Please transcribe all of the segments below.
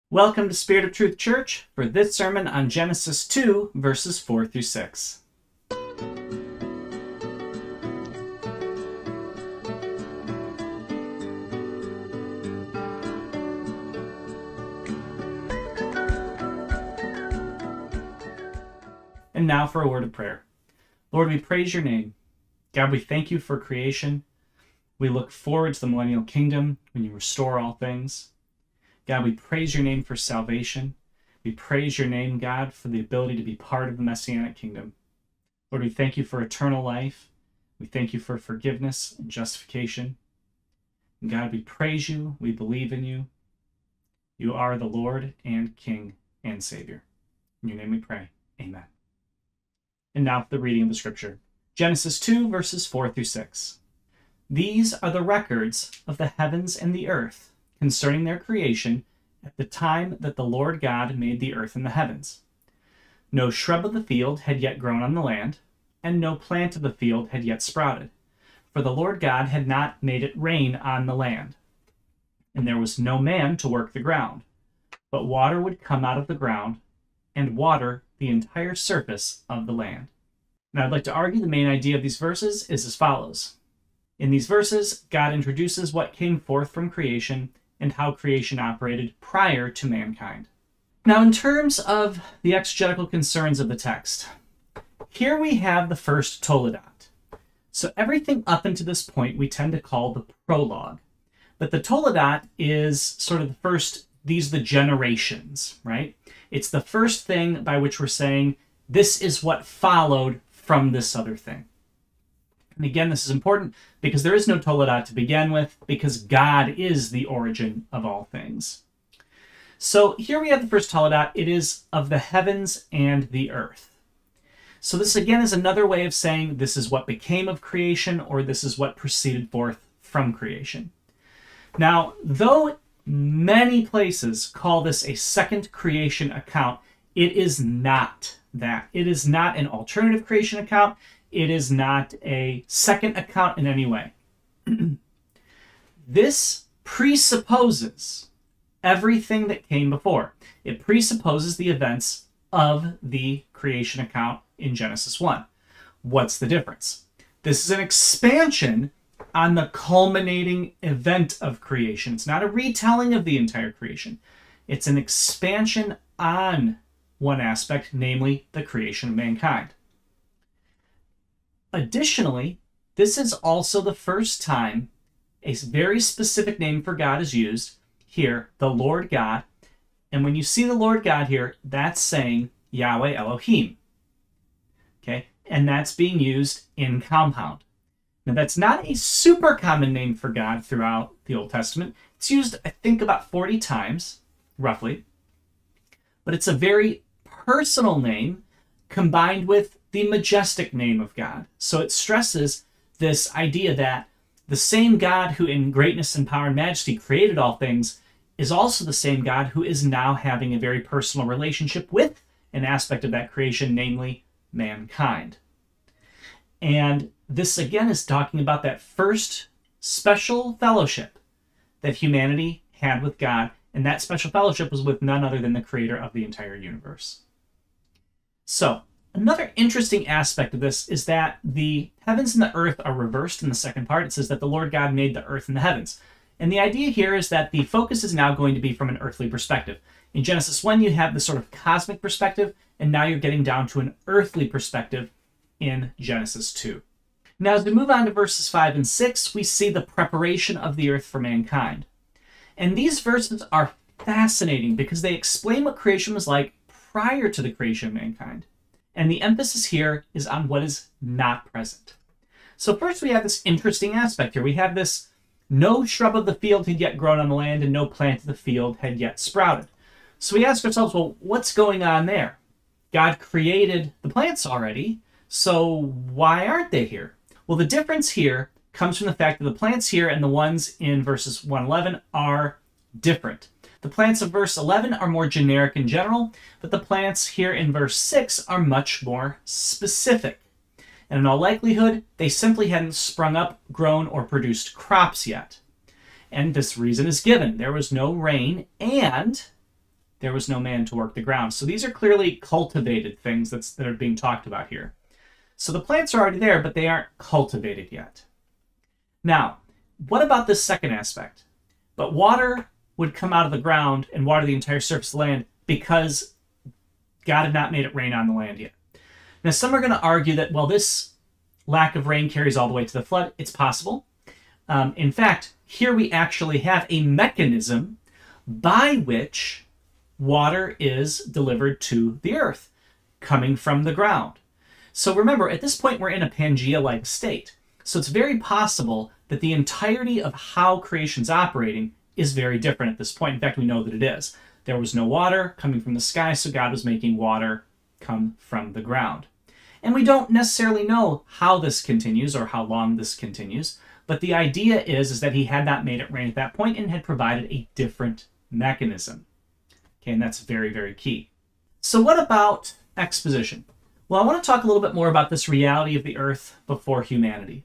Welcome to Spirit of Truth Church for this sermon on Genesis 2, verses 4 through 6. And now for a word of prayer. Lord, we praise your name. God, we thank you for creation. We look forward to the millennial kingdom when you restore all things. God, we praise your name for salvation. We praise your name, God, for the ability to be part of the Messianic kingdom. Lord, we thank you for eternal life. We thank you for forgiveness and justification. And God, we praise you. We believe in you. You are the Lord and King and Savior. In your name we pray. Amen. And now for the reading of the scripture. Genesis 2, verses 4 through 6. These are the records of the heavens and the earth concerning their creation at the time that the Lord God made the earth and the heavens. No shrub of the field had yet grown on the land, and no plant of the field had yet sprouted, for the Lord God had not made it rain on the land. And there was no man to work the ground, but water would come out of the ground and water the entire surface of the land. Now I'd like to argue the main idea of these verses is as follows. In these verses, God introduces what came forth from creation and how creation operated prior to mankind. Now, in terms of the exegetical concerns of the text, here we have the first Toledot. So everything up until this point we tend to call the prologue. But the Toledot is sort of the first, these are the generations, right? It's the first thing by which we're saying, this is what followed from this other thing. And again, this is important because there is no Toledot to begin with, because God is the origin of all things. So here we have the first Toledot. It is of the heavens and the earth. So this again is another way of saying this is what became of creation, or this is what proceeded forth from creation. Now, though many places call this a second creation account, it is not that. It is not an alternative creation account. It is not a second account in any way. This presupposes everything that came before. It presupposes the events of the creation account in Genesis 1. What's the difference? This is an expansion on the culminating event of creation. It's not a retelling of the entire creation. It's an expansion on one aspect, namely the creation of mankind. Additionally, this is also the first time a very specific name for God is used here, the Lord God. And when you see the Lord God here, that's saying Yahweh Elohim. Okay? And that's being used in compound. Now, that's not a super common name for God throughout the Old Testament. It's used, I think, about 40 times, roughly. But it's a very personal name combined with the majestic name of God. So it stresses this idea that the same God who in greatness and power and majesty created all things is also the same God who is now having a very personal relationship with an aspect of that creation, namely mankind. And this again is talking about that first special fellowship that humanity had with God, and that special fellowship was with none other than the creator of the entire universe. So, another interesting aspect of this is that the heavens and the earth are reversed in the second part. It says that the Lord God made the earth and the heavens. And the idea here is that the focus is now going to be from an earthly perspective. In Genesis 1, you have this sort of cosmic perspective, and now you're getting down to an earthly perspective in Genesis 2. Now, as we move on to verses 5 and 6, we see the preparation of the earth for mankind. And these verses are fascinating because they explain what creation was like prior to the creation of mankind. And the emphasis here is on what is not present. So first we have this interesting aspect here. We have this, no shrub of the field had yet grown on the land, and no plant of the field had yet sprouted. So we ask ourselves, well, what's going on there? God created the plants already, so why aren't they here? Well, the difference here comes from the fact that the plants here and the ones in verses 1-11 are different. The plants of verse 11 are more generic in general, but the plants here in verse 6 are much more specific. And in all likelihood, they simply hadn't sprung up, grown, or produced crops yet. And this reason is given. There was no rain, and there was no man to work the ground. So these are clearly cultivated things that are being talked about here. So the plants are already there, but they aren't cultivated yet. Now, what about this second aspect? But water would come out of the ground and water the entire surface of the land because God had not made it rain on the land yet. Now, some are going to argue that, well, this lack of rain carries all the way to the flood. It's possible. In fact, here we actually have a mechanism by which water is delivered to the earth, coming from the ground. So remember, at this point, we're in a Pangea-like state. So it's very possible that the entirety of how creation's operating is very different at this point. In fact, we know that it is. There was no water coming from the sky, so God was making water come from the ground. And we don't necessarily know how this continues or how long this continues, but the idea is that he had not made it rain at that point and had provided a different mechanism. Okay, and that's very, very key. So what about exposition? Well, I want to talk a little bit more about this reality of the earth before humanity.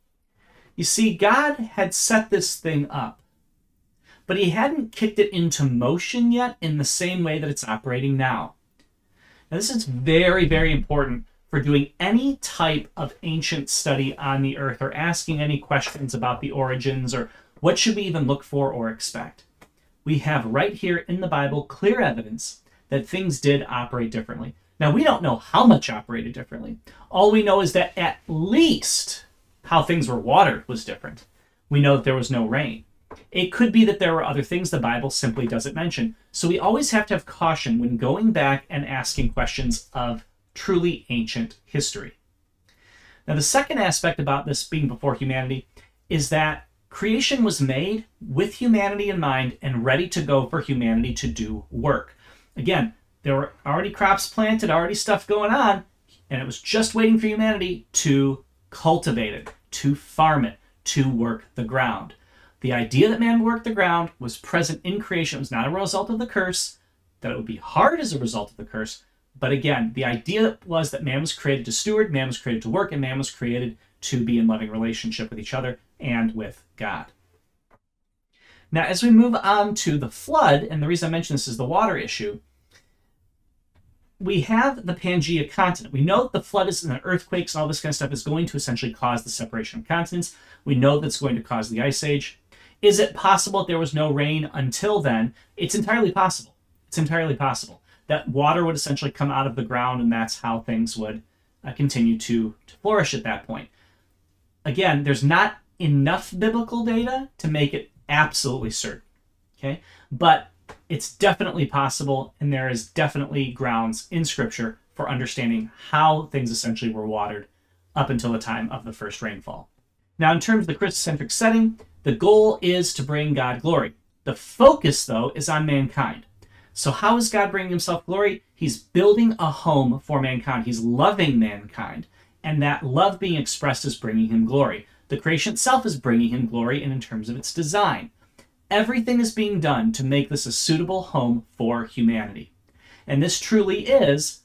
You see, God had set this thing up, but he hadn't kicked it into motion yet in the same way that it's operating now. Now, this is very, very important for doing any type of ancient study on the earth or asking any questions about the origins or what should we even look for or expect. We have right here in the Bible clear evidence that things did operate differently. Now, we don't know how much operated differently. All we know is that at least how things were watered was different. We know that there was no rain. It could be that there were other things the Bible simply doesn't mention. So we always have to have caution when going back and asking questions of truly ancient history. Now, the second aspect about this being before humanity is that creation was made with humanity in mind and ready to go for humanity to do work. Again, there were already crops planted, already stuff going on, and it was just waiting for humanity to cultivate it, to farm it, to work the ground. The idea that man would work the ground was present in creation. It was not a result of the curse, that it would be hard as a result of the curse. But again, the idea was that man was created to steward, man was created to work, and man was created to be in loving relationship with each other and with God. Now, as we move on to the flood, and the reason I mention this is the water issue, we have the Pangea continent. We know that the flood is, and the earthquakes and all this kind of stuff is going to essentially cause the separation of continents. We know that's going to cause the Ice Age. Is it possible that there was no rain until then? It's entirely possible. It's entirely possible that water would essentially come out of the ground, and that's how things would continue to flourish at that point. Again, there's not enough biblical data to make it absolutely certain, okay? But it's definitely possible, and there is definitely grounds in Scripture for understanding how things essentially were watered up until the time of the first rainfall. Now, in terms of the Christocentric setting, the goal is to bring God glory. The focus, though, is on mankind. So how is God bringing himself glory? He's building a home for mankind. He's loving mankind, and that love being expressed is bringing him glory. The creation itself is bringing him glory, and in terms of its design. Everything is being done to make this a suitable home for humanity. And this truly is,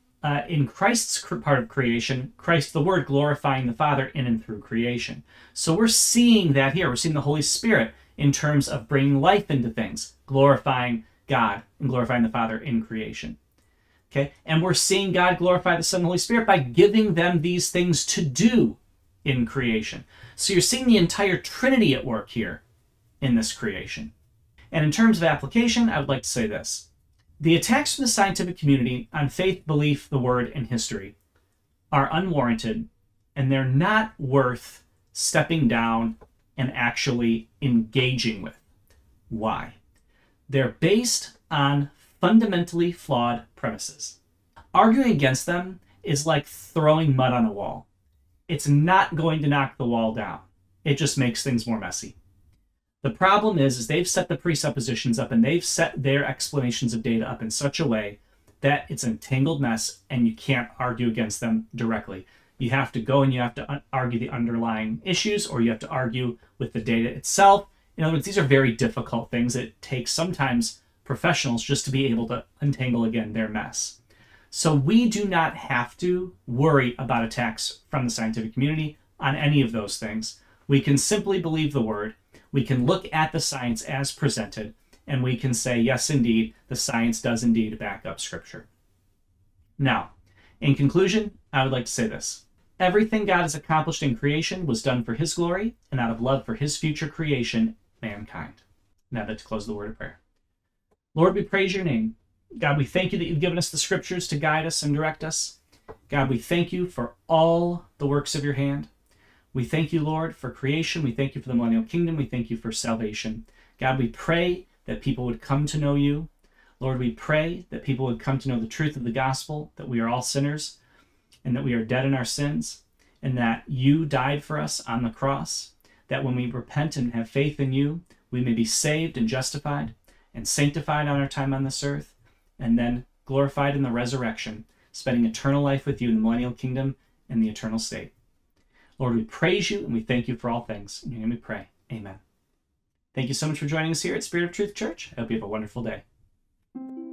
in Christ's part of creation, Christ the Word glorifying the Father in and through creation. So we're seeing that here. We're seeing the Holy Spirit in terms of bringing life into things, glorifying God and glorifying the Father in creation. Okay? And we're seeing God glorify the Son and the Holy Spirit by giving them these things to do in creation. So you're seeing the entire Trinity at work here in this creation. And in terms of application, I would like to say this. The attacks from the scientific community on faith, belief, the Word, and history are unwarranted, and they're not worth stepping down and actually engaging with. Why? They're based on fundamentally flawed premises. Arguing against them is like throwing mud on a wall. It's not going to knock the wall down. It just makes things more messy. The problem is they've set the presuppositions up and they've set their explanations of data up in such a way that it's a tangled mess and you can't argue against them directly. You have to go and you have to argue the underlying issues, or you have to argue with the data itself. In other words, these are very difficult things. It takes sometimes professionals just to be able to untangle, again, their mess. So we do not have to worry about attacks from the scientific community on any of those things. We can simply believe the Word. We can look at the science as presented, and we can say, yes, indeed, the science does indeed back up Scripture. Now, in conclusion, I would like to say this. Everything God has accomplished in creation was done for his glory and out of love for his future creation, mankind. Now let's close the word of prayer. Lord, we praise your name. God, we thank you that you've given us the Scriptures to guide us and direct us. God, we thank you for all the works of your hand. We thank you, Lord, for creation. We thank you for the millennial kingdom. We thank you for salvation. God, we pray that people would come to know you. Lord, we pray that people would come to know the truth of the gospel, that we are all sinners and that we are dead in our sins, and that you died for us on the cross, that when we repent and have faith in you, we may be saved and justified and sanctified on our time on this earth, and then glorified in the resurrection, spending eternal life with you in the millennial kingdom and the eternal state. Lord, we praise you and we thank you for all things. In your name we pray. Amen. Thank you so much for joining us here at Spirit of Truth Church. I hope you have a wonderful day.